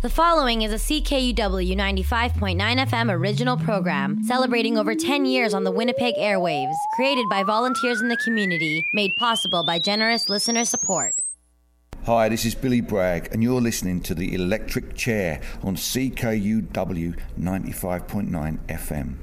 The following is a CKUW 95.9 FM original program celebrating over 10 years on the Winnipeg airwaves, created by volunteers in the community, made possible by generous listener support. Hi, this is Billy Bragg, and you're listening to The Electric Chair on CKUW 95.9 FM.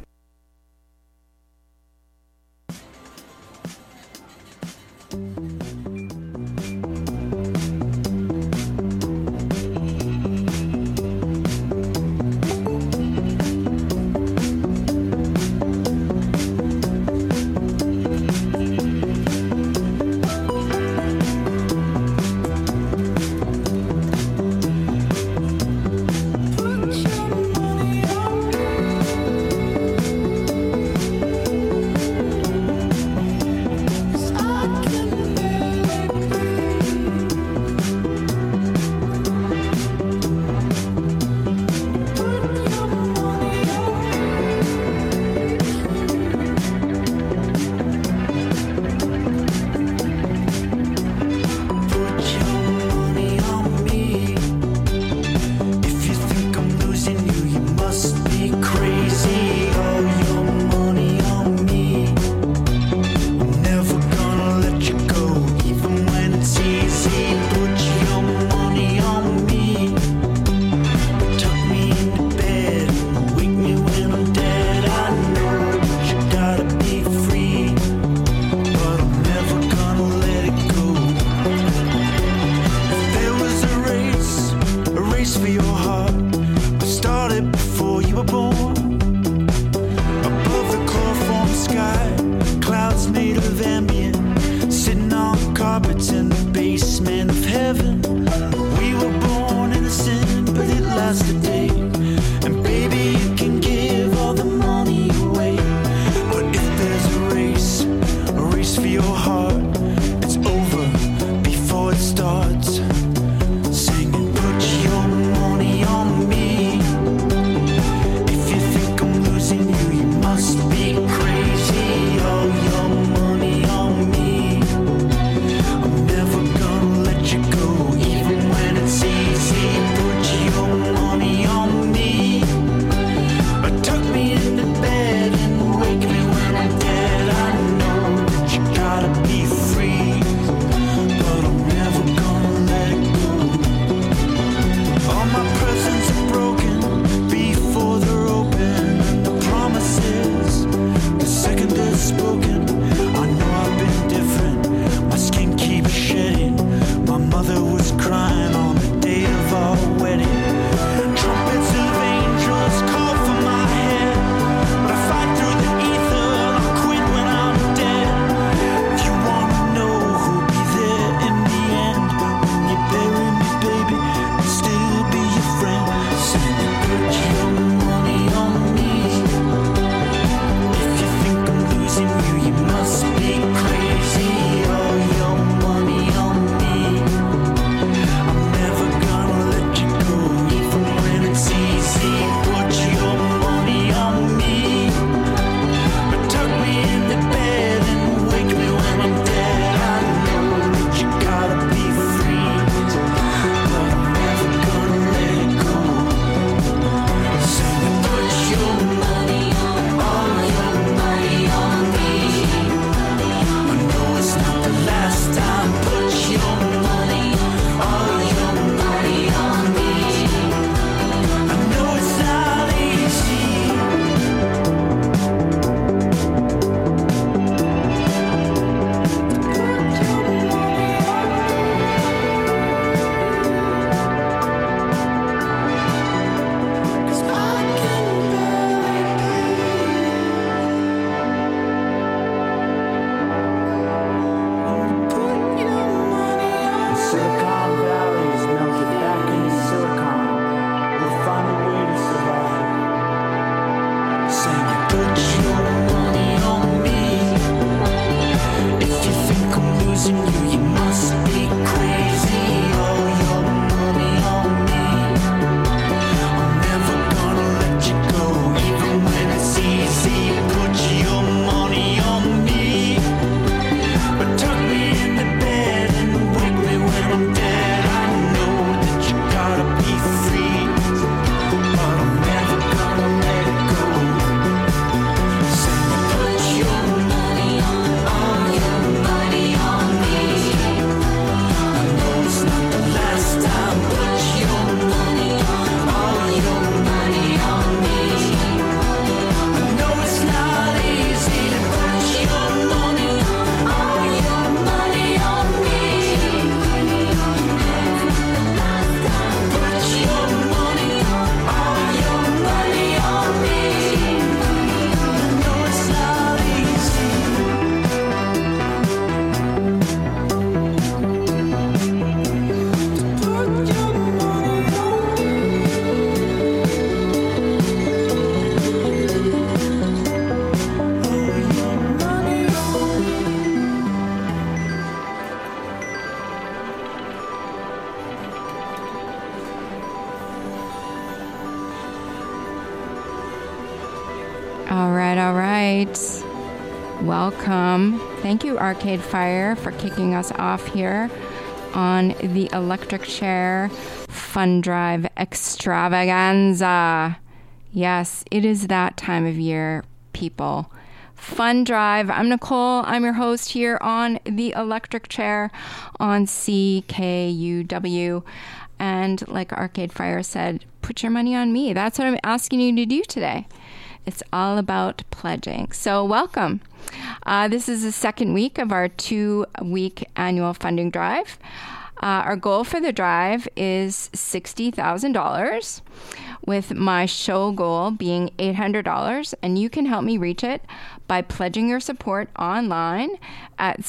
All right. Welcome. Thank you, Arcade Fire, for kicking us off here on the Electric Chair Fun Drive Extravaganza. Yes, it is that time of year, people. Fun Drive. I'm Nicole. I'm your host here on the Electric Chair on CKUW. And like Arcade Fire said, put your money on me. That's what I'm asking you to do today. It's all about pledging. So welcome. This is the second week of our 2-week annual funding drive. Our goal for the drive is $60,000, with my show goal being $800, and you can help me reach it by pledging your support online at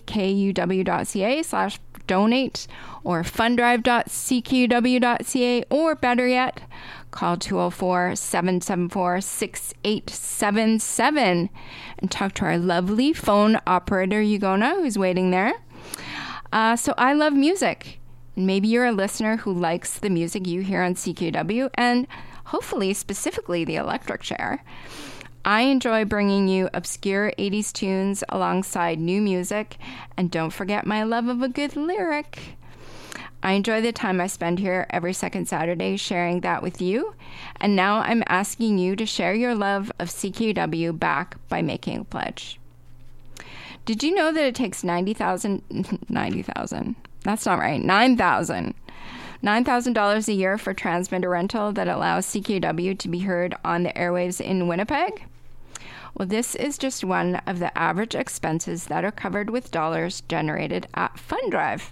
ckuw.ca/donate or fundrive.ckuw.ca, or better yet, call 204-774-6877 and talk to our lovely phone operator, Yugona, who's waiting there. So I love music. Maybe you're a listener who likes the music you hear on CKUW, and hopefully specifically the Electric Chair. I enjoy bringing you obscure 80s tunes alongside new music, and don't forget my love of a good lyric. I enjoy the time I spend here every second Saturday sharing that with you, and now I'm asking you to share your love of CKUW back by making a pledge. Did you know that it takes $90,000? That's not right. $9,000 a year for transmitter rental that allows CKUW to be heard on the airwaves in Winnipeg? Well, this is just one of the average expenses that are covered with dollars generated at Fund Drive.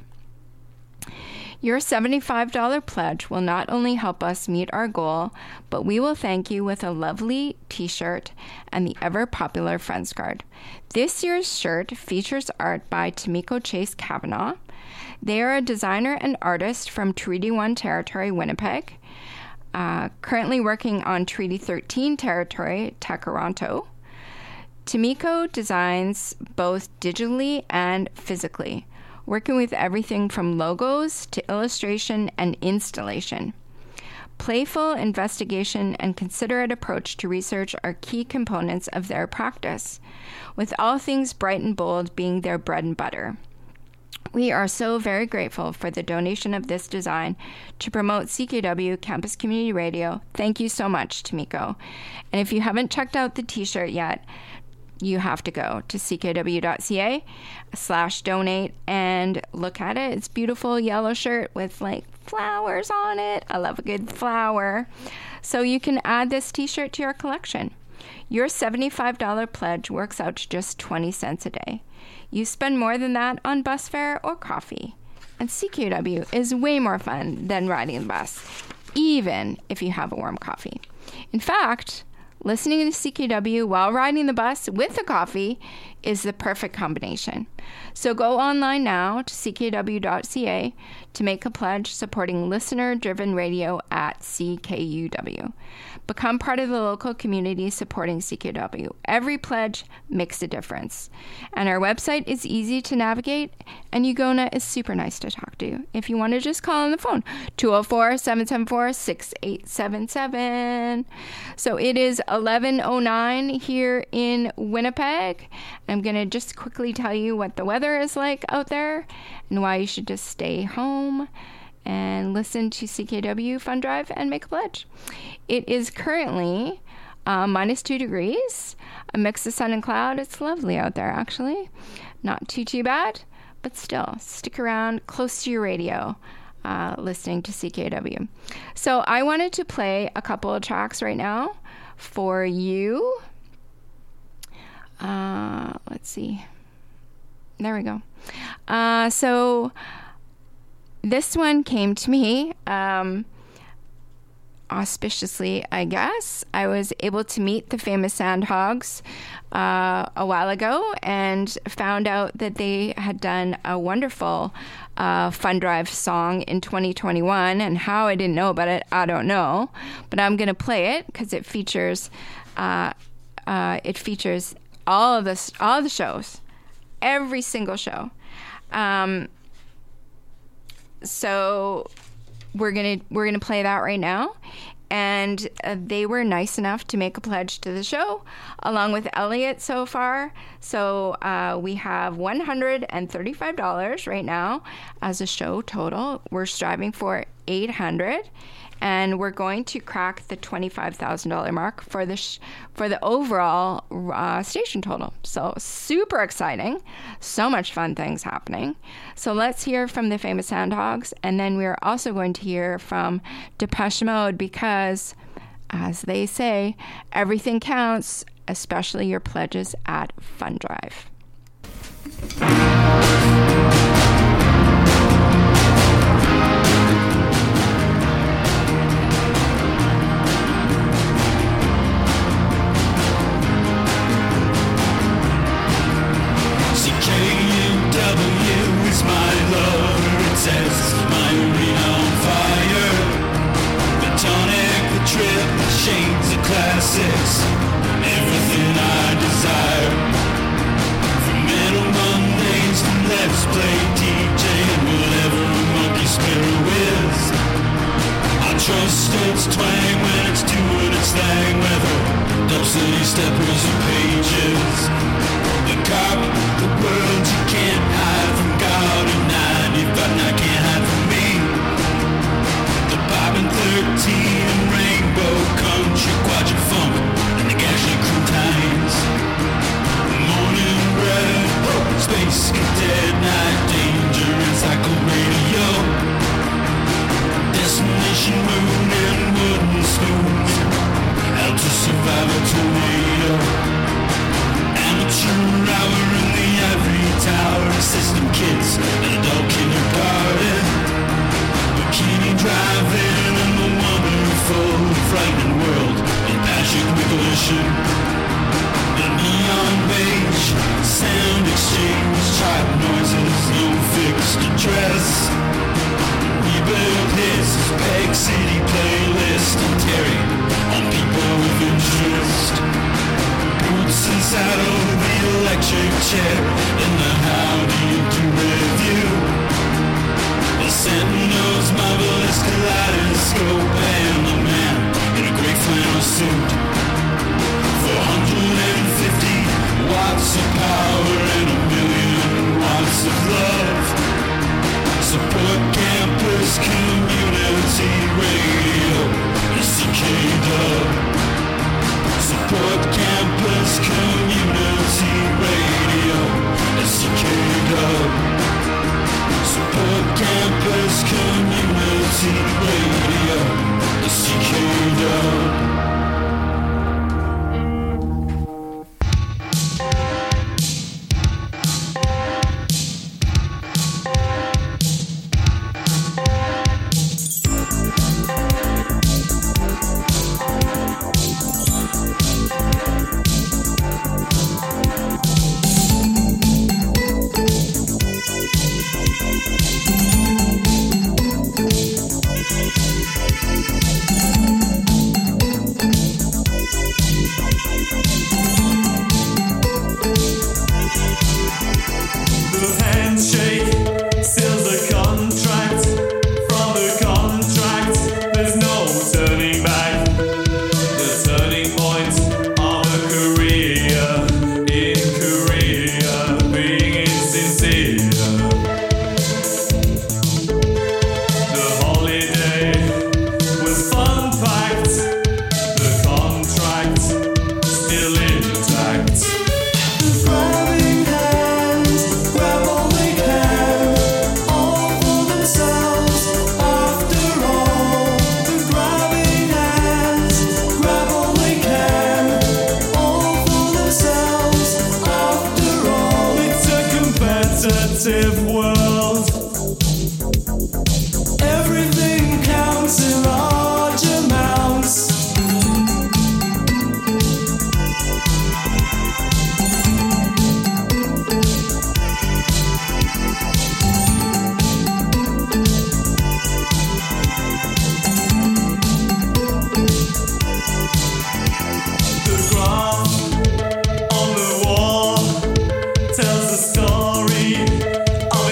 Your $75 pledge will not only help us meet our goal, but we will thank you with a lovely t-shirt and the ever-popular Friends card. This year's shirt features art by Tamiko Chase Kavanaugh. They are a designer and artist from Treaty 1 Territory, Winnipeg, currently working on Treaty 13 Territory, Takaranto. Tamiko designs both digitally and physically, working with everything from logos to illustration and installation. Playful investigation and considerate approach to research are key components of their practice, with all things bright and bold being their bread and butter. We are so very grateful for the donation of this design to promote CKUW Campus Community Radio. Thank you so much, Tamiko. And if you haven't checked out the t-shirt yet, you have to go to ckuw.ca/donate and look at it. It's a beautiful yellow shirt with like flowers on it. I love a good flower. So you can add this t-shirt to your collection. Your $75 pledge works out to just 20 cents a day. You spend more than that on bus fare or coffee. And CKUW is way more fun than riding the bus, even if you have a warm coffee. In fact, listening to CKUW while riding the bus with a coffee is the perfect combination. So go online now to ckuw.ca to make a pledge supporting listener-driven radio at CKUW. Become part of the local community supporting CKUW. Every pledge makes a difference. And our website is easy to navigate, and Yugona is super nice to talk to. If you want to just call on the phone, 204-774-6877. So it is 11:09 here in Winnipeg. I'm going to just quickly tell you what the weather is like out there and why you should just stay home and listen to CKUW Fun Drive and make a pledge. It is currently -2 degrees, a mix of sun and cloud. It's lovely out there, actually. Not too bad, but still, stick around close to your radio, listening to CKUW. So I wanted to play a couple of tracks right now for you. Let's see. There we go. So this one came to me auspiciously, I guess. I was able to meet the famous Sandhogs a while ago and found out that they had done a wonderful Fun Drive song in 2021, and how I didn't know about it, I don't know. But I'm going to play it because it features all the shows, every single show. So we're gonna play that right now, And they were nice enough to make a pledge to the show, along with Elliot so far. So we have $135 right now as a show total. We're striving for $800. And we're going to crack the $25,000 mark for the overall station total. So super exciting. So much fun things happening. So let's hear from the Famous Sandhogs. And then we're also going to hear from Depeche Mode because, as they say, everything counts, especially your pledges at Fund Drive. My lover, it sets my arena on fire. The tonic, the trip, the shades, the classics, everything I desire. From Metal Mondays to Let's Play DJ and whatever a monkey spirit whiz. I trust its twang when it's doing its thing, whether dulcity steppers or pages. The cop, the world you can't hide from God at 95, I can't hide from me. The Bob and 13 and Rainbow Country, Quadrant Funk, and the Gasly Crew Times. Morning Red, Space Cadet, Night Danger, and Cycle Radio. Destination Moon and Wooden Spoons, How to Survive a Tornado. Amateur hour in the ivory tower, system kids and adult kindergarten. Bikini driving in the wonderful, frightening world of Patrick Wigglation. The neon beige, sound exchange, tribe noises, no fixed address. Rebuild his Peg City playlist and Terry on people of interest. Boots and saddle, the electric chair, and the How Do You Do review. The Sentinel's marvelous kaleidoscope, and the man in a gray flannel suit. 450 watts of power and 1,000,000 watts of love. Support campus community radio, CKW. Support campus community radio, CKW. Support campus community radio, CKW. Tells the story of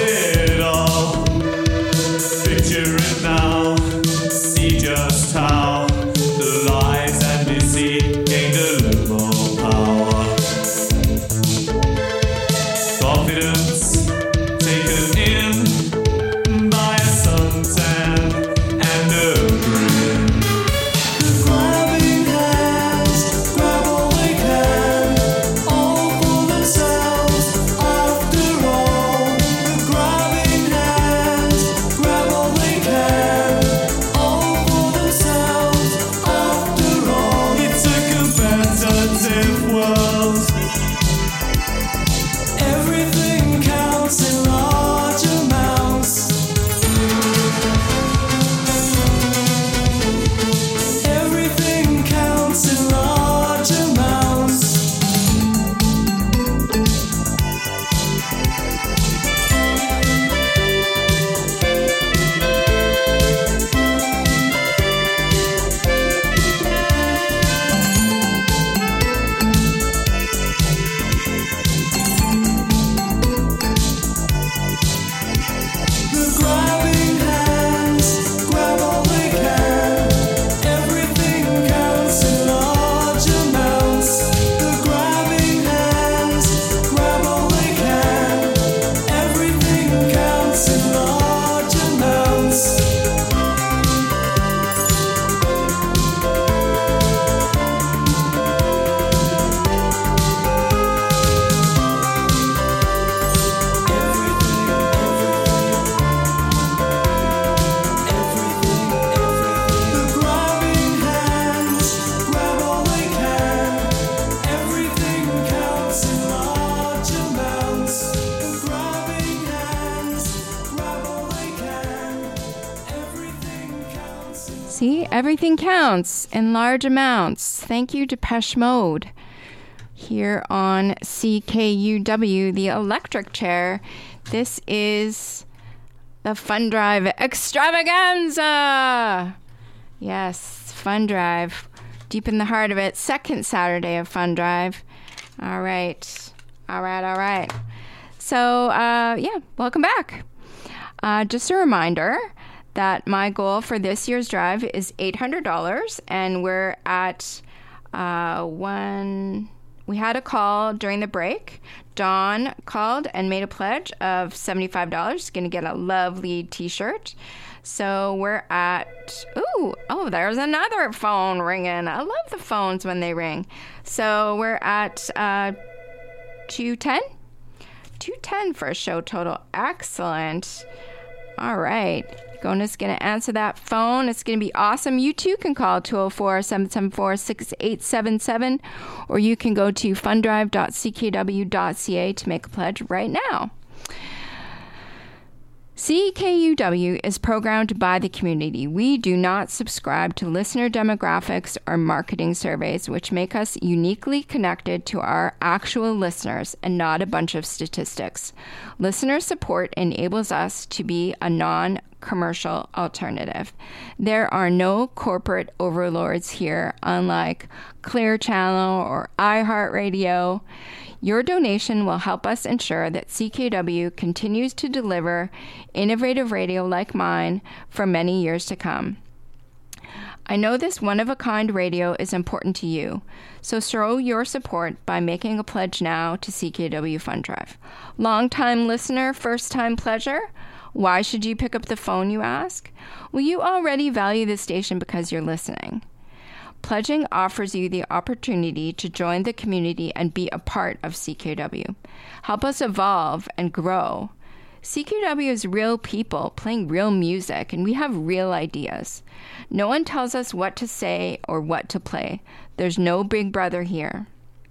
Everything counts in large amounts. Thank you, Depeche Mode. Here on CKUW, the Electric Chair. This is the Fun Drive Extravaganza. Yes, Fun Drive. Deep in the heart of it. Second Saturday of Fun Drive. All right. So, welcome back. Just a reminder that my goal for this year's drive is $800, and we're at we had a call during the break. Dawn called and made a pledge of $75. Going to get a lovely t-shirt. So we're at, there's another phone ringing. I love the phones when they ring. So we're at 210? 210 for a show total. Excellent. All right. Gona's going to answer that phone. It's going to be awesome. You too can call 204-774-6877, or you can go to fundrive.ckw.ca to make a pledge right now. CKUW is programmed by the community. We do not subscribe to listener demographics or marketing surveys, which make us uniquely connected to our actual listeners and not a bunch of statistics. Listener support enables us to be a non-commercial alternative. There are no corporate overlords here, unlike Clear Channel or iHeartRadio. Your donation will help us ensure that CKW continues to deliver innovative radio like mine for many years to come. I know this one-of-a-kind radio is important to you, so show your support by making a pledge now to CKW Fund Drive. Long-time listener, first-time pledger? Why should you pick up the phone, you ask? Well, you already value the station because you're listening. Pledging offers you the opportunity to join the community and be a part of CKW. Help us evolve and grow. CKW is real people playing real music, and we have real ideas. No one tells us what to say or what to play. There's no big brother here.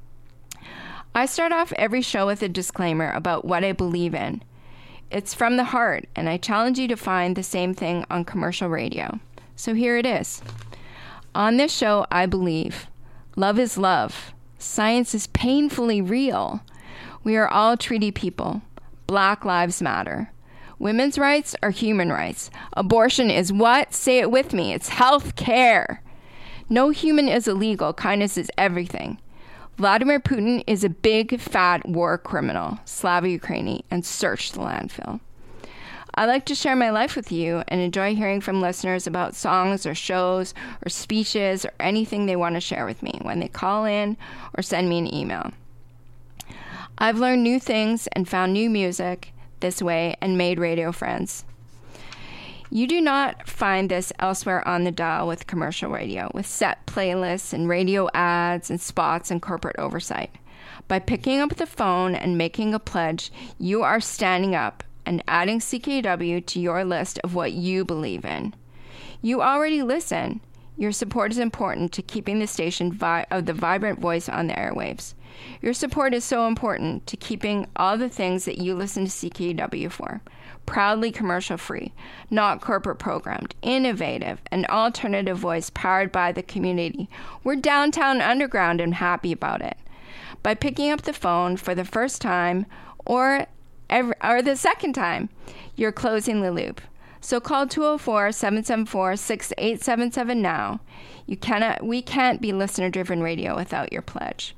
I start off every show with a disclaimer about what I believe in. It's from the heart, and I challenge you to find the same thing on commercial radio. So here it is. On this show, I believe love is love. Science is painfully real. We are all treaty people. Black lives matter. Women's rights are human rights. Abortion is what? Say it with me. It's health care. No human is illegal. Kindness is everything. Vladimir Putin is a big, fat war criminal. Slava Ukraini and search the landfill. I like to share my life with you and enjoy hearing from listeners about songs or shows or speeches or anything they want to share with me when they call in or send me an email. I've learned new things and found new music this way and made radio friends. You do not find this elsewhere on the dial with commercial radio, with set playlists and radio ads and spots and corporate oversight. By picking up the phone and making a pledge, you are standing up and adding CKW to your list of what you believe in. You already listen. Your support is important to keeping the station of the vibrant voice on the airwaves. Your support is so important to keeping all the things that you listen to CKW for. Proudly commercial-free, not corporate programmed, innovative, an alternative voice powered by the community. We're downtown underground and happy about it. By picking up the phone for the first time or the second time, you're closing the loop. So call 204-774-6877 now. We can't be listener-driven radio without your pledge.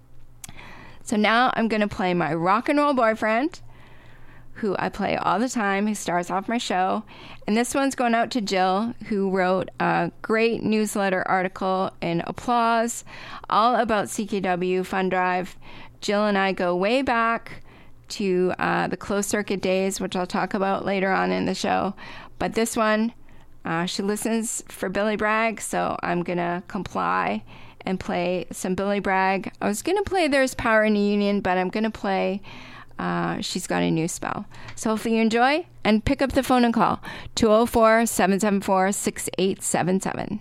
So now I'm going to play my rock and roll boyfriend, who I play all the time, who stars off my show. And this one's going out to Jill, who wrote a great newsletter article in Applause all about CKW Fund Drive. Jill and I go way back to the closed circuit days, which I'll talk about later on in the show. But this one, she listens for Billy Bragg, so I'm going to comply and play some Billy Bragg. I was going to play There's Power in the Union, but I'm going to play She's Got a New Spell. So hopefully you enjoy, and pick up the phone and call 204-774-6877.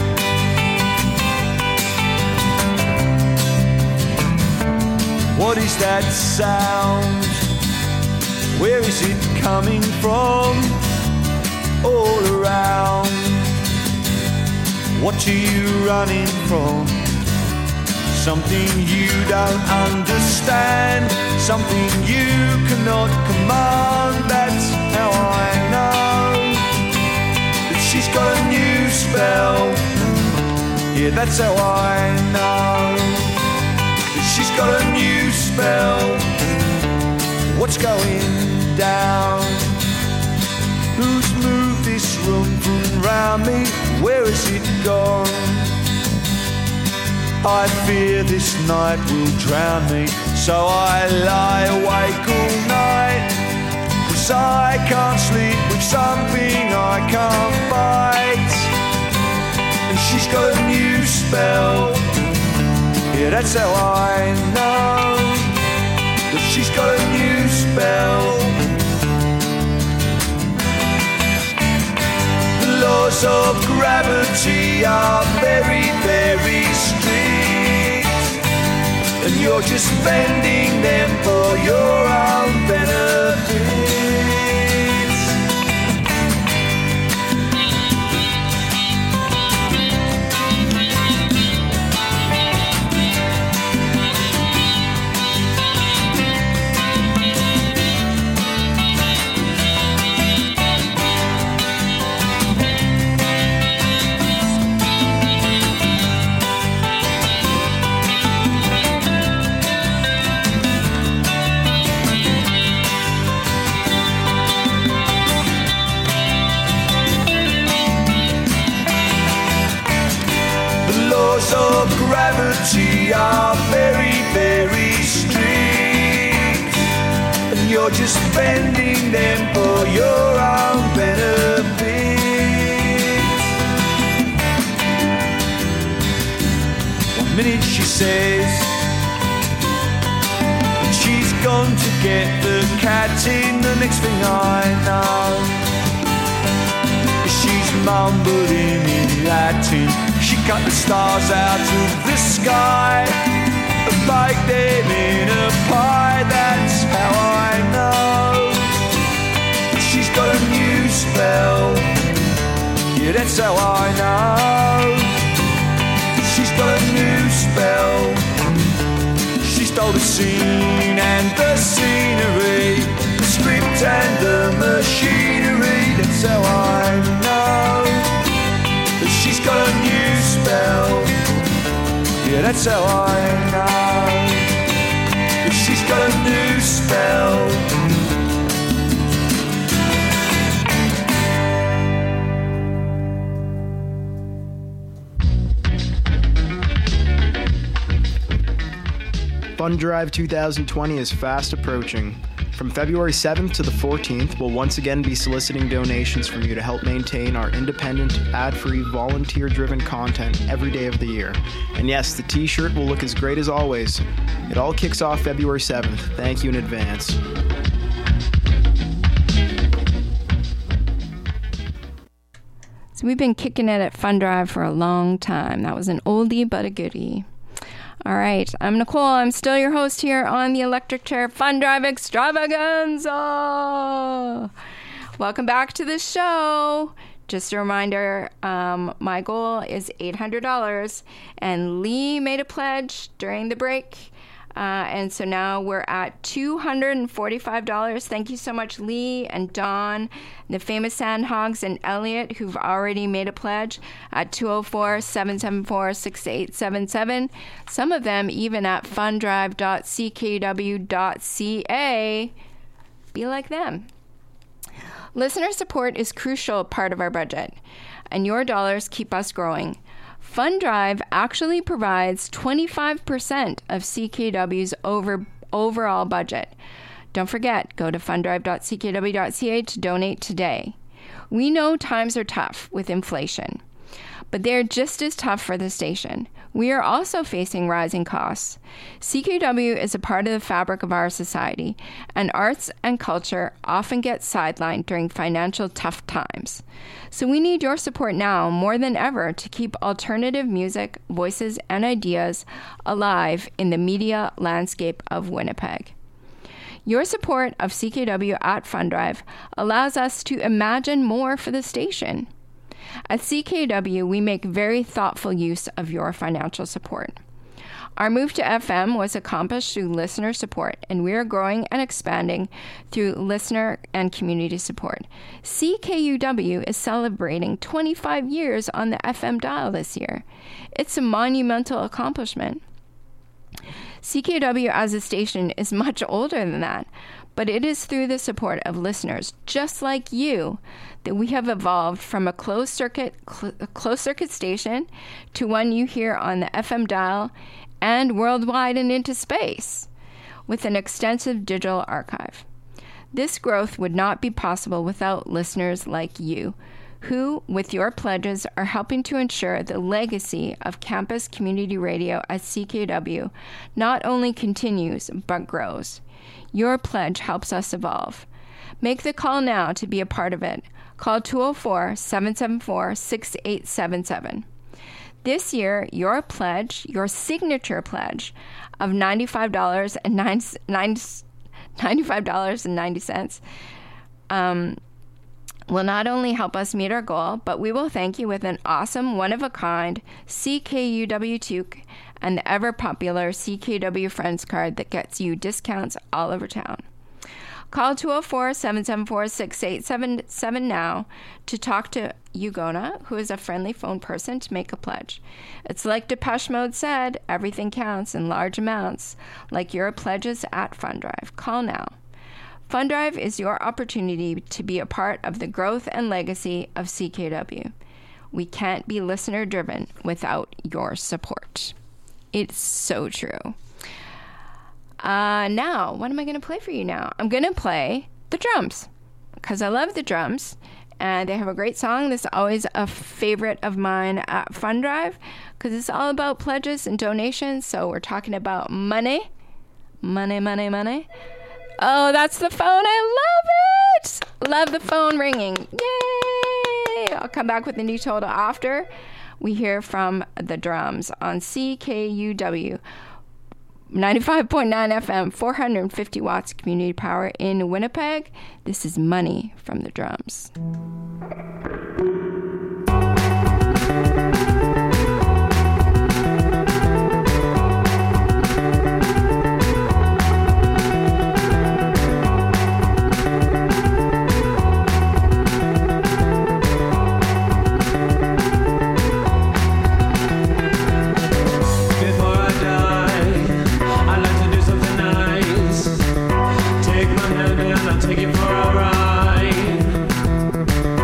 What is is that sound? Where is it coming from? All around. What are you running from? Something you don't understand, something you cannot command. That's how I know that she's got a new spell. Yeah, that's how I know that she's got a new spell. What's going down? Who's moved this room from round me? Where has it gone? I fear this night will drown me, so I lie awake all night. 'Cause I can't sleep with something I can't fight. And she's got a new spell. Yeah, that's how I know that she's got a new spell. The laws of gravity are very, very strict, and you're just bending them for your own benefit. Of gravity are very, very strict, and you're just bending them for your own benefit. One minute she says that she's gone to get the cat in, the next thing I know she's mumbling in Latin. She cut the stars out of the sky and baked them in a pie. That's how I know she's got a new spell. Yeah, that's how I know she's got a new spell. She stole the scene and the scenery, the script and the machinery. That's how I know that she's got a new spell. Yeah, that's how I know that she's got a new spell. Fund Drive 2020 is fast approaching. From February 7th to the 14th, we'll once again be soliciting donations from you to help maintain our independent, ad-free, volunteer-driven content every day of the year. And yes, the t-shirt will look as great as always. It all kicks off February 7th. Thank you in advance. So we've been kicking it at Fund Drive for a long time. That was an oldie but a goodie. All right, I'm Nicole. I'm still your host here on the Electric Chair Fund Drive Extravaganza. Welcome back to the show. Just a reminder, my goal is $800, and Lee made a pledge during the break. And so now we're at $245. Thank you so much, Lee and Dawn, the famous Sandhogs, and Elliot, who've already made a pledge at 204-774-6877. Some of them even at funddrive.ckw.ca. Be like them. Listener support is a crucial part of our budget, and your dollars keep us growing. Fund Drive actually provides 25% of CKW's overall budget. Don't forget, go to funddrive.ckw.ca to donate today. We know times are tough with inflation, but they're just as tough for the station. We are also facing rising costs. CKUW is a part of the fabric of our society, and arts and culture often get sidelined during financial tough times. So we need your support now more than ever to keep alternative music, voices, and ideas alive in the media landscape of Winnipeg. Your support of CKUW at FundDrive allows us to imagine more for the station. At CKUW, we make very thoughtful use of your financial support. Our move to FM was accomplished through listener support, and we are growing and expanding through listener and community support. CKUW is celebrating 25 years on the FM dial this year. It's a monumental accomplishment. CKUW as a station is much older than that, but it is through the support of listeners just like you that we have evolved from a closed circuit station to one you hear on the FM dial and worldwide and into space with an extensive digital archive. This growth would not be possible without listeners like you, who, with your pledges, are helping to ensure the legacy of campus community radio at CKUW not only continues, but grows. Your pledge helps us evolve. Make the call now to be a part of it. Call 204-774-6877. This year, your pledge, your signature pledge of $95.90 will not only help us meet our goal, but we will thank you with an awesome, one-of-a-kind CKUW toque and the ever-popular CKUW Friends card that gets you discounts all over town. Call 204-774-6877 now to talk to Ugona, who is a friendly phone person, to make a pledge. It's like Depeche Mode said, everything counts in large amounts, like your pledges at FundDrive. Call now. FundDrive is your opportunity to be a part of the growth and legacy of CKUW. We can't be listener-driven without your support. It's so true. Now, what am I going to play for you now? I'm going to play the drums, because I love the drums, and they have a great song. This is always a favorite of mine at FundDrive, because it's all about pledges and donations, so we're talking about money. Money, money, money. Oh, that's the phone. I love it. Love the phone ringing. Yay. I'll come back with a new total after we hear from the drums on CKUW 95.9 FM, 450 watts community power in Winnipeg. This is Money from the Drums. Take my hand and I'll take it for a ride.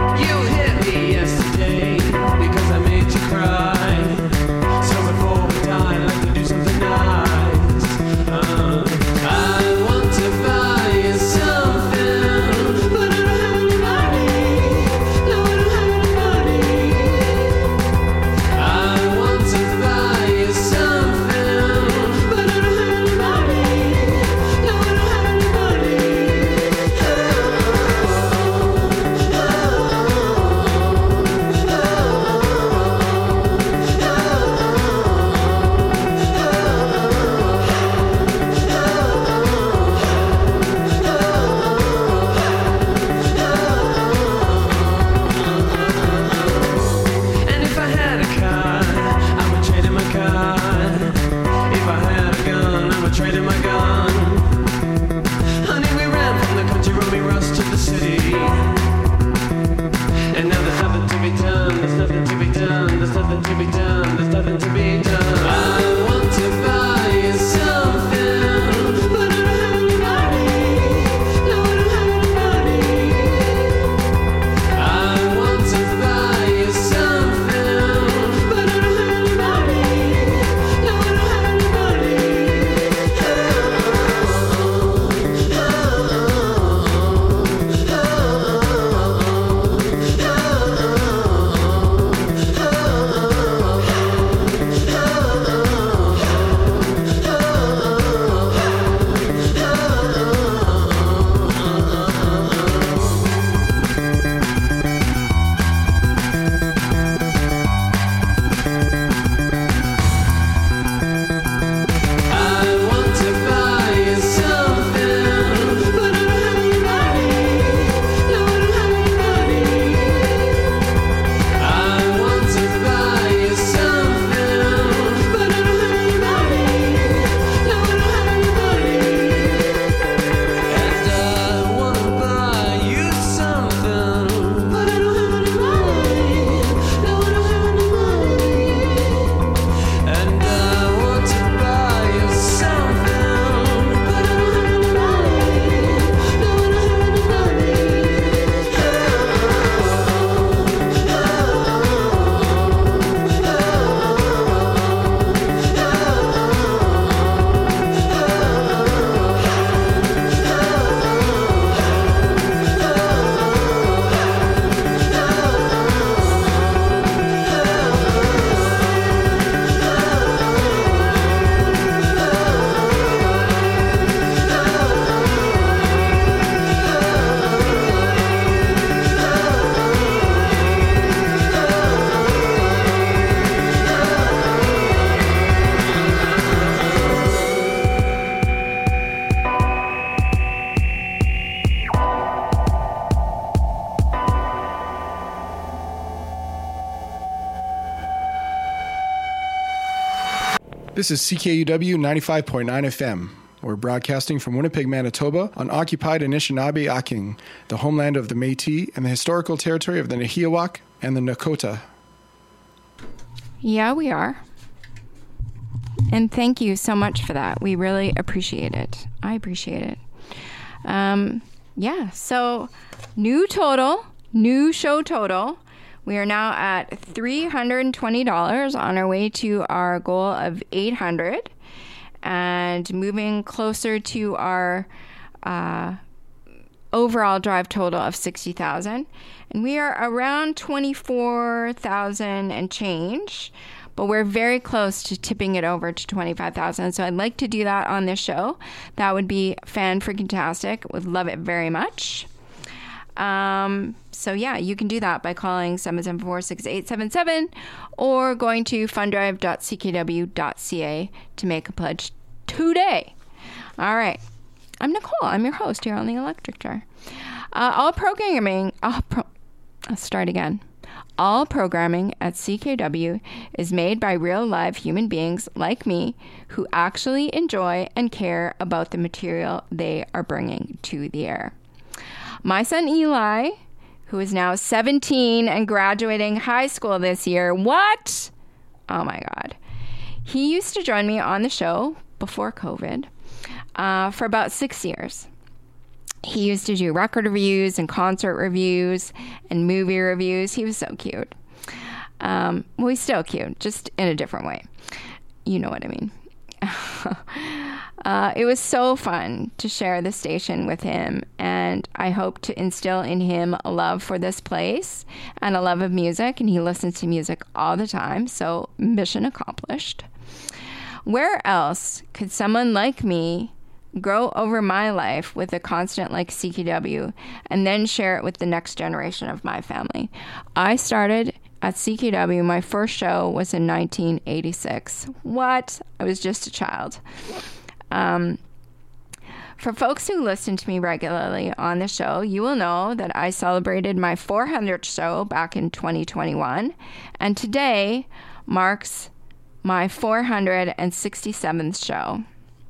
This is CKUW 95.9 FM. We're broadcasting from Winnipeg, Manitoba, on occupied Anishinaabe-Aking, the homeland of the Métis and the historical territory of the Nahiawak and the Nakota. Yeah, we are. And thank you so much for that. We really appreciate it. I appreciate it. So new show total. We are now at $320 on our way to our goal of $800 and moving closer to our overall drive total of $60,000. And we are around $24,000 and change, but we're very close to tipping it over to $25,000. So I'd like to do that on this show. That would be fan-freaking-tastic. Would love it very much. You can do that by calling 774-6877 or going to fundrive.ckw.ca to make a pledge today. All right. I'm Nicole. I'm your host here on the Electric Chair. All programming at CKW is made by real live human beings like me who actually enjoy and care about the material they are bringing to the air. My son Eli, who is now 17 and graduating high school this year. What? Oh my God. He used to join me on the show before COVID for about 6 years. He used to do record reviews and concert reviews and movie reviews. He was so cute. He's still cute, just in a different way. You know what I mean. It was so fun to share the station with him, and I hope to instill in him a love for this place and a love of music, and he listens to music all the time, so mission accomplished. Where else could someone like me grow over my life with a constant like CKW and then share it with the next generation of my family? I started at CKW. My first show was in 1986. What? I was just a child. For folks who listen to me regularly on the show, you will know that I celebrated my 400th show back in 2021, and today marks my 467th show.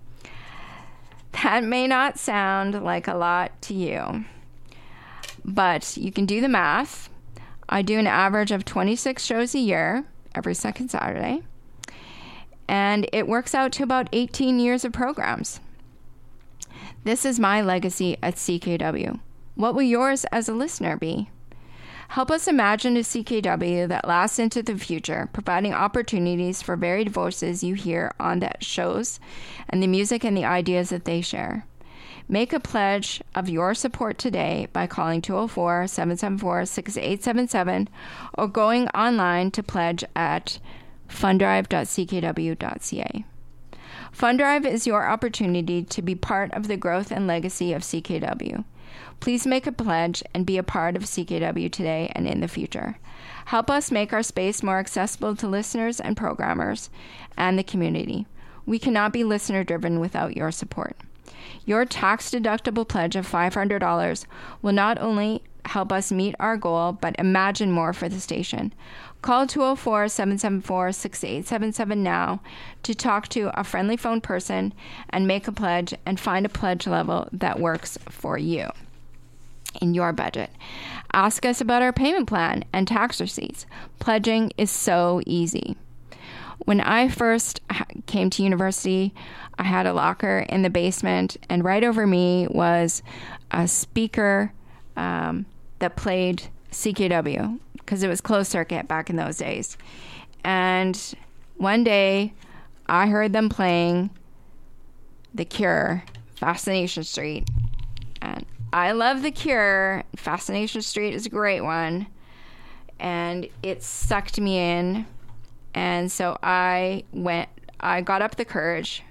That may not sound like a lot to you, but you can do the math. I do an average of 26 shows a year, every second Saturday, and it works out to about 18 years of programs. This is my legacy at CKW. What will yours as a listener be? Help us imagine a CKW that lasts into the future, providing opportunities for varied voices you hear on the shows and the music and the ideas that they share. Make a pledge of your support today by calling 204-774-6877 or going online to pledge at fundrive.ckw.ca. Fundrive is your opportunity to be part of the growth and legacy of CKW. Please make a pledge and be a part of CKW today and in the future. Help us make our space more accessible to listeners and programmers and the community. We cannot be listener-driven without your support. Your tax-deductible pledge of $500 will not only help us meet our goal, but imagine more for the station. Call 204-774-6877 now to talk to a friendly phone person and make a pledge and find a pledge level that works for you in your budget. Ask us about our payment plan and tax receipts. Pledging is so easy. When I first came to university, I had a locker in the basement, and right over me was a speaker that played CKW, because it was closed circuit back in those days. And one day, I heard them playing The Cure, Fascination Street. And I love The Cure. Fascination Street is a great one. And it sucked me in. And so I got up the courage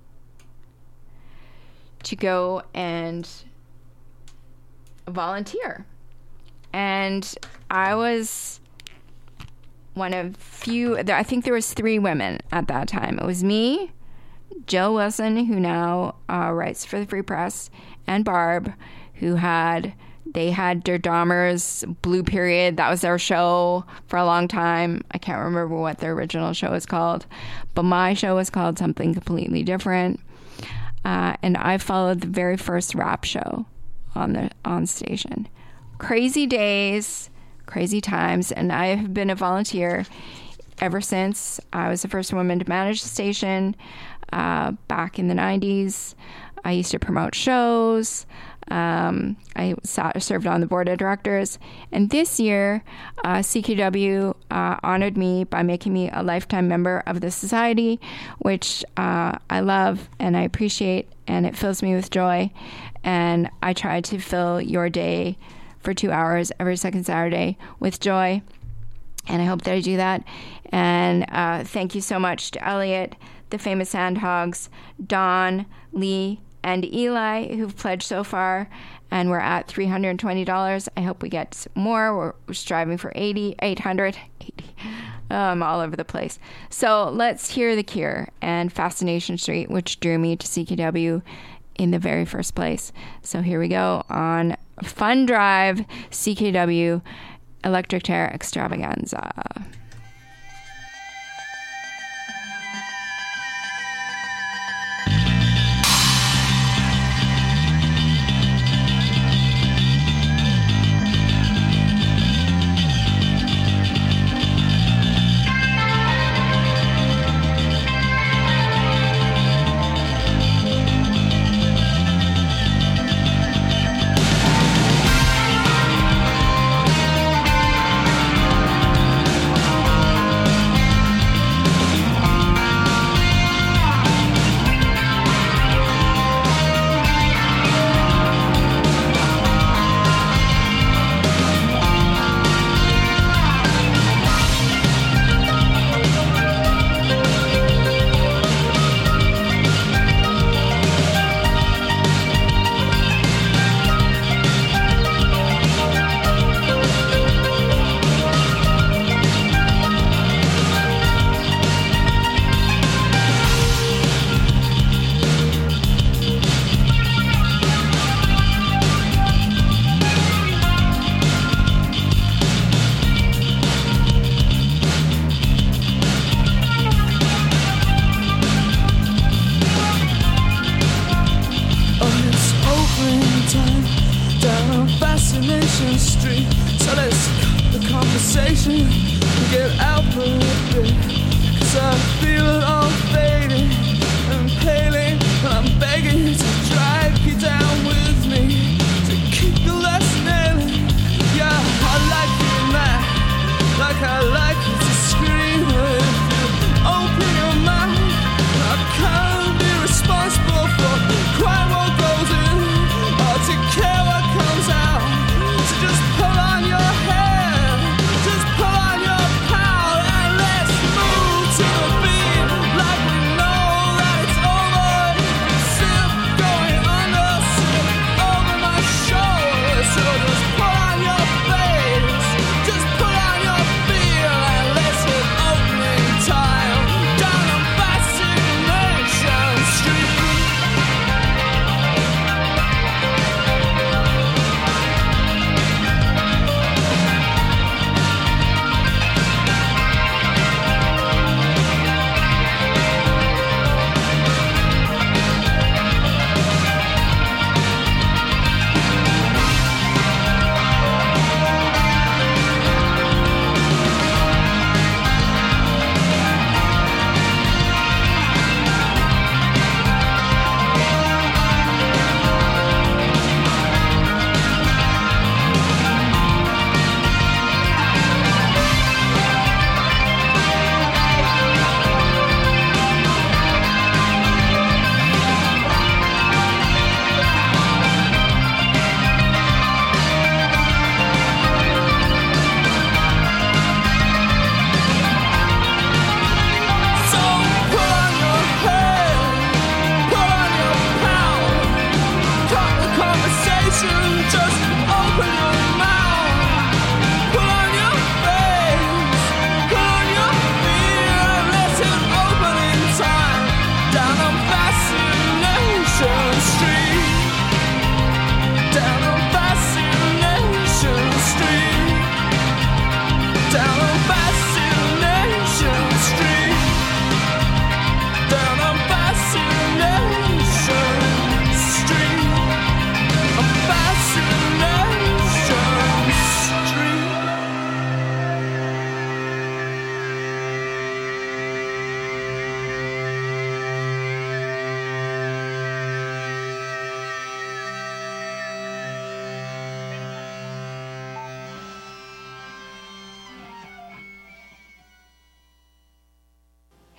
to go and volunteer. And I was one of few, I think there was 3 women at that time. It was me, Jill Wilson, who now writes for the Free Press, and Barb, who had They had Der Dahmer's Blue Period. That was their show for a long time. I can't remember what their original show was called, but my show was called something completely different. And I followed the very first rap show on station. Crazy days, crazy times, and I have been a volunteer ever since. I was the first woman to manage the station back in the 90s. I used to promote shows. I served on the board of directors. And this year, CKUW honored me by making me a lifetime member of the society, which I love and I appreciate, and it fills me with joy. And I try to fill your day for 2 hours every second Saturday with joy. And I hope that I do that. And thank you so much to Elliot, the famous Sandhogs, Don, Lee, and Eli, who've pledged so far, and we're at $320. I hope we get more. We're striving for 800. I'm all over the place. So let's hear The Cure and Fascination Street, which drew me to CKUW in the very first place. So here we go on Fun Drive, CKUW Electric Chair Extravaganza. Just pull on your hair, just pull on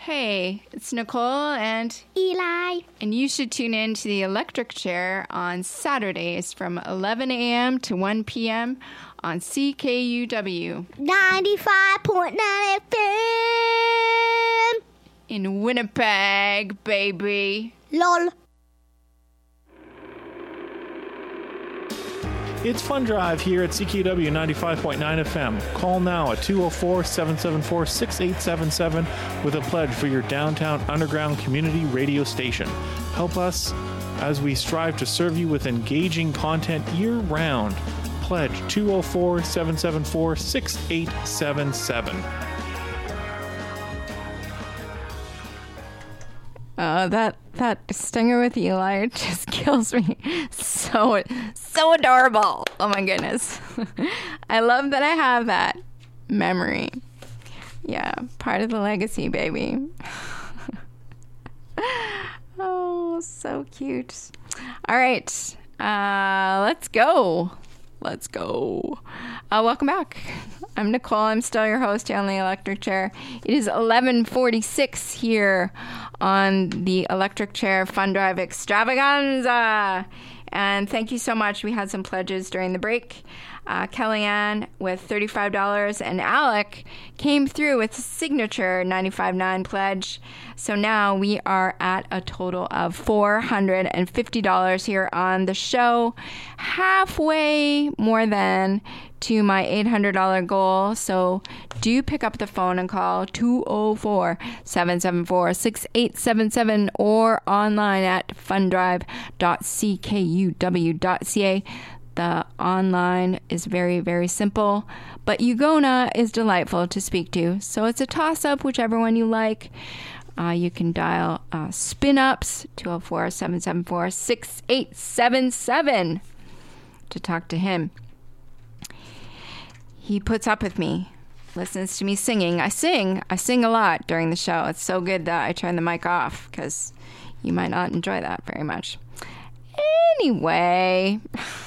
Hey, it's Nicole and Eli. And you should tune in to the Electric Chair on Saturdays from 11 a.m. to 1 p.m. on CKUW 95.9 FM. In Winnipeg, baby. LOL. It's Fun Drive here at CKUW 95.9 FM. Call now at 204-774-6877 with a pledge for your downtown underground community radio station. Help us as we strive to serve you with engaging content year-round. Pledge 204-774-6877. That stinger with Eli just kills me. So adorable. Oh my goodness. I love that I have that memory. Yeah, part of the legacy, baby. Oh, so cute. All right, let's go. Welcome back. I'm Nicole. I'm still your host here on the Electric Chair. It is 11:46 here on the Electric Chair Fun Drive Extravaganza. And thank you so much. We had some pledges during the break. Kellyanne with $35 and Alec came through with a signature $95.9 pledge. So now we are at a total of $450 here on the show, halfway more than to my $800 goal. So do pick up the phone and call 204-774-6877 or online at fundrive.ckuw.ca. The online is very, very simple, but Ugona is delightful to speak to. So it's a toss-up, whichever one you like. You can dial spin-ups, 204-774-6877 to talk to him. He puts up with me, listens to me singing. I sing a lot during the show. It's so good that I turn the mic off because you might not enjoy that very much. Anyway...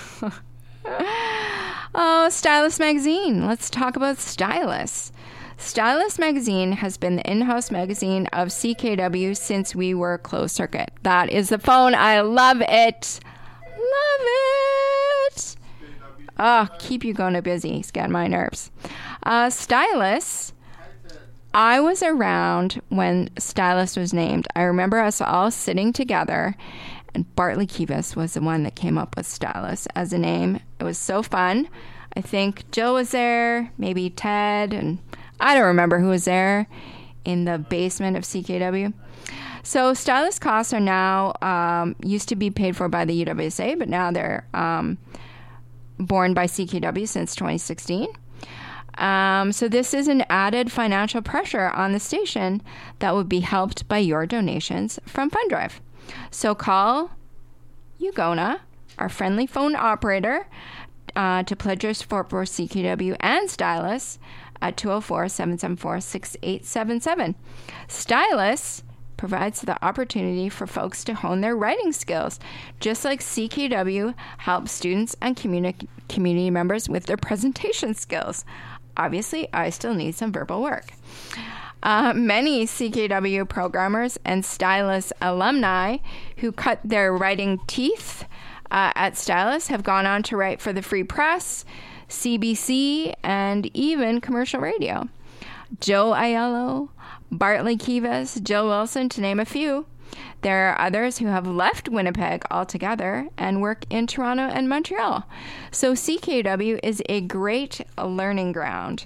Oh, Stylus Magazine. Let's talk about Stylus. Stylus Magazine has been the in-house magazine of CKW since we were closed circuit. That is the phone. I love it. Love it. Oh, keep you going busy. It's getting my nerves. Stylus. I was around when Stylus was named. I remember us all sitting together, and Bartley Kivas was the one that came up with Stylus as a name. It was so fun. I think Jill was there, maybe Ted, and I don't remember who was there in the basement of CKW. So Stylus costs are now, used to be paid for by the UWSA, but now they're borne by CKW since 2016. So this is an added financial pressure on the station that would be helped by your donations from FundDrive. So call Ugona, our friendly phone operator, to pledge your support for CKW and Stylus at 204-774-6877. Stylus provides the opportunity for folks to hone their writing skills, just like CKW helps students and community members with their presentation skills. Obviously, I still need some verbal work. Many CKW programmers and Stylus alumni who cut their writing teeth at Stylus have gone on to write for the Free Press, CBC, and even commercial radio. Joe Aiello, Bartley Kivas, Jill Wilson, to name a few. There are others who have left Winnipeg altogether and work in Toronto and Montreal. So CKW is a great learning ground.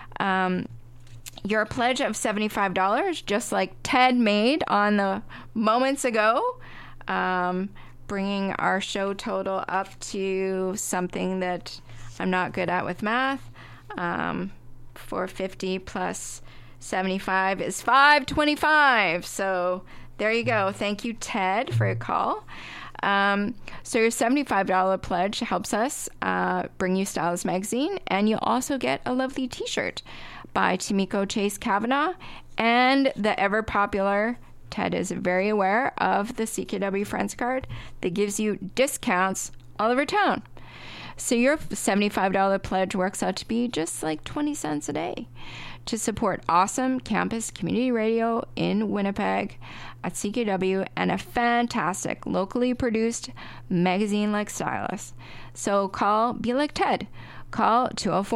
Your pledge of $75, just like Ted made on the moments ago, bringing our show total up to something that I'm not good at with math. 450 plus 75 is 525. So there you go. Thank you, Ted, for your call. So your $75 pledge helps us bring you Stylus Magazine, and you'll also get a lovely t-shirt by Tamiko Chase Kavanaugh and the ever popular, Ted is very aware of the CKW Friends card that gives you discounts all over town. So your $75 pledge works out to be just like 20 cents a day to support awesome campus community radio in Winnipeg at CKUW and a fantastic locally produced magazine like Stylus. So be like Ted. Call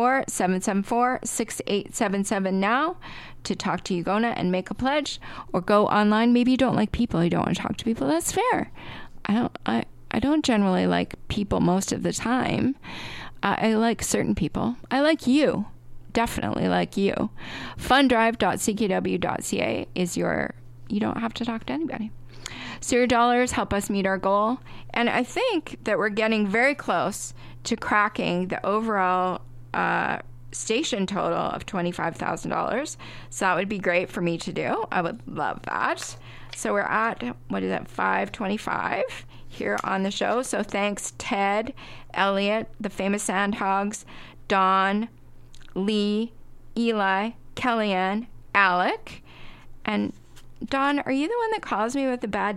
204-774-6877 now to talk to Ugona and make a pledge, or go online. Maybe you don't like people, you don't want to talk to people. That's fair. I don't generally like people most of the time. I like certain people. I like you. Definitely like you. Funddrive.ckw.ca is you don't have to talk to anybody. So your dollars help us meet our goal. And I think that we're getting very close to cracking the overall station total of $25,000. So that would be great for me to do. I would love that. So we're at, $525 here on the show. So thanks, Ted, Elliot, the famous Sandhogs, Don, Lee, Eli, Kellyanne, Alec. And Don, are you the one that calls me with the bad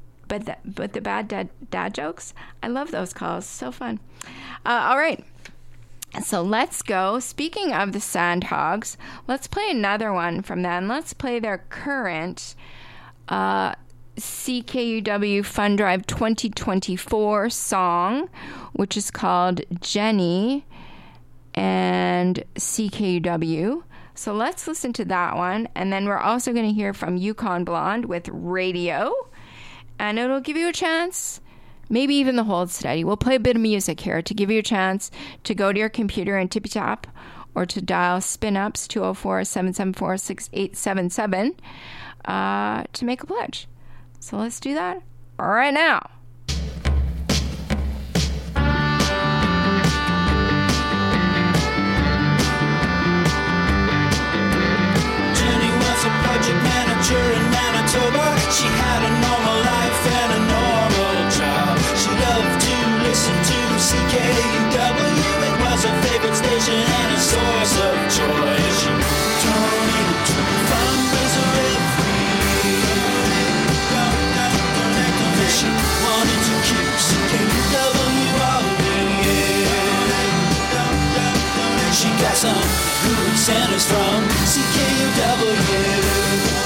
dad jokes? I love those calls. So fun. All right. So let's go. Speaking of the Sandhogs, let's play another one from them. Let's play their current CKUW Fund Drive 2024 song, which is called Jenny and CKUW. So let's listen to that one. And then we're also going to hear from Yukon Blonde with Radio. And it'll give you a chance, maybe even the Hold Steady. We'll play a bit of music here to give you a chance to go to your computer and tippy tap, or to dial SpinUps 204-774-6877 to make a pledge. So let's do that right now. Jenny was a project manager in Manitoba. She had a normal life and a normal job. She loved to listen to CKUW. It was her favorite station and a source of joy. She donated to the fundraiser every year. She wanted to keep CKUW all year. She got some good centers from CKUW.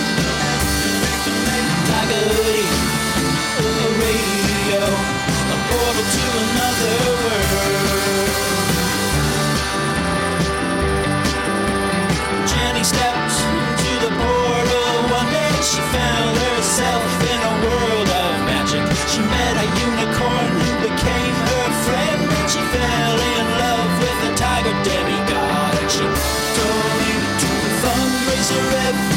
Like a radio, a portal to another world. Jenny stepped into the portal one day. She found herself in a world of magic. She met a unicorn who became her friend, and she fell in love with a tiger demigod. And she donated to the fundraiser every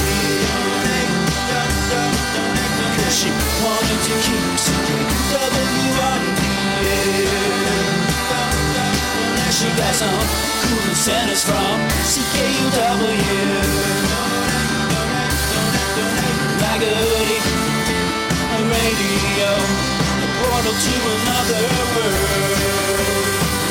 she wanted to keep CKUW on the air. She got some cool incentives from CKUW. Like a radio, a portal to another world.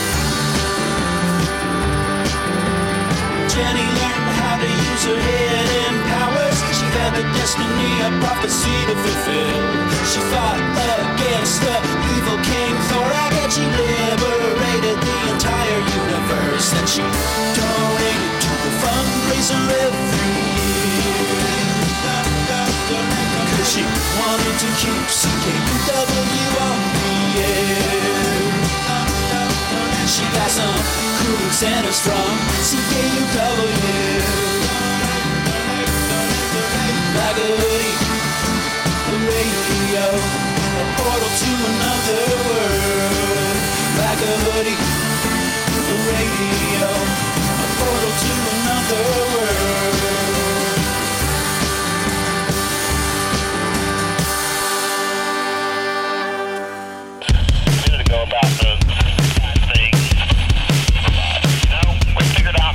Jenny learned how to use her hidden powers. She had the destiny, a prophecy to fulfill. She fought against the evil King Thorak, and she liberated the entire universe. And she donated to the fundraiser every year. Cause she wanted to keep CKUW on the air. She got some cool incentives from CKUW. Like a radio, a portal to another world. Like a radio, a portal to another world. A minute ago about the thing. No, we figured out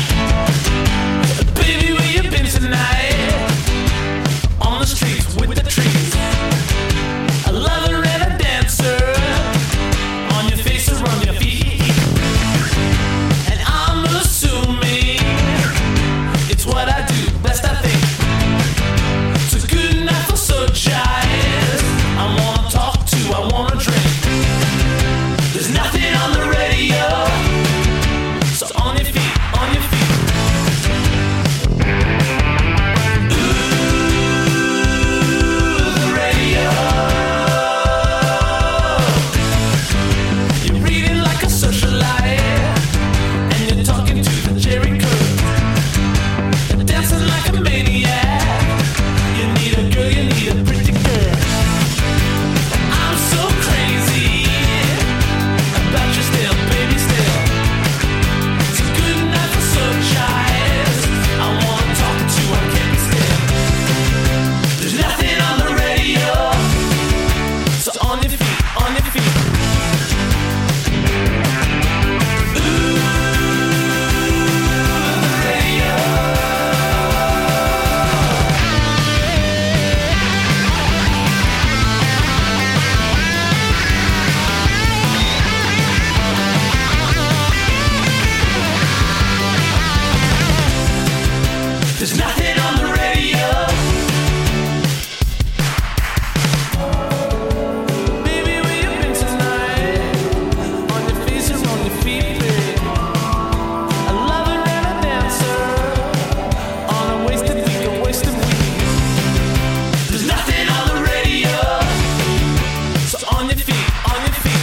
Baby, where you been tonight? On the streets with the trees, a lover and a dancer. On your face or on your feet, There's nothing on the radio. Baby, where you been tonight? On your face or on your feet, babe? A lover and a dancer. On a wasted week, a wasted week. There's nothing on the radio. So on your feet, on your feet.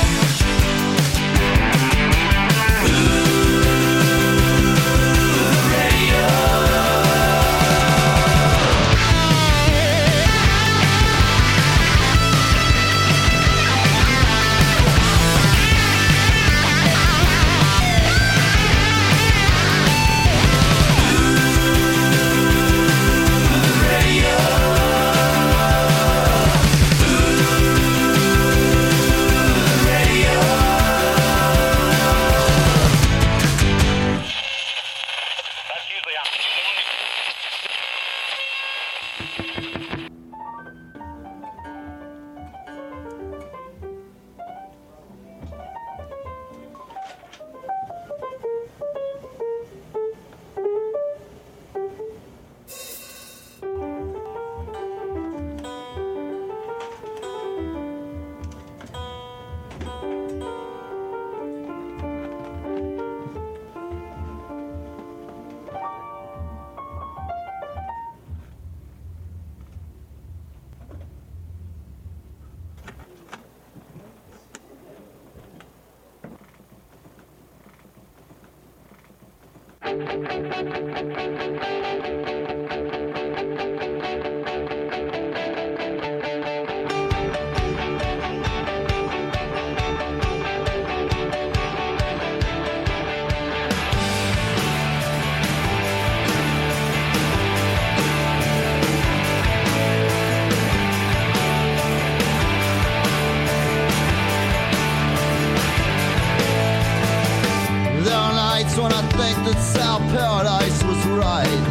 When I think that South Paradise was right.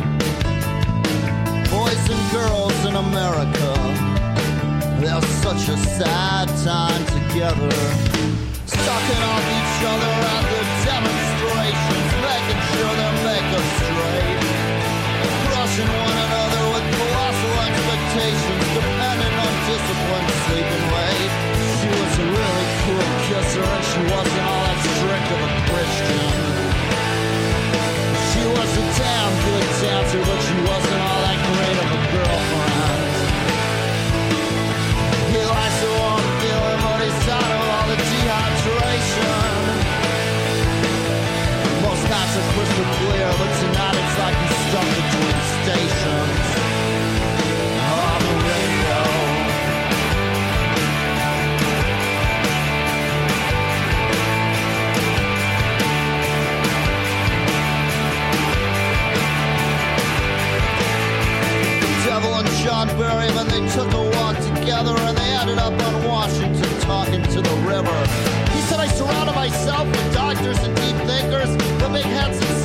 Boys and girls in America, they're such a sad time together. Sucking off each other at the demonstrations, making sure they make us straight. Crushing one another with colossal expectations, depending on discipline, sleep and weight. She was a really cool kisser and she wasn't all that strict of a Christian. She was a damn good dancer, but she wasn't all that great of a girlfriend. He likes the warm feeling, but he's tired of all the dehydration. Most nights are crystal clear, but tonight it's like he's stuck between stations. On the radio. Devil and John Berryman, they took a walk together and they ended up on Washington talking to the river. He said, I surrounded myself with doctors and deep thinkers, the big heads and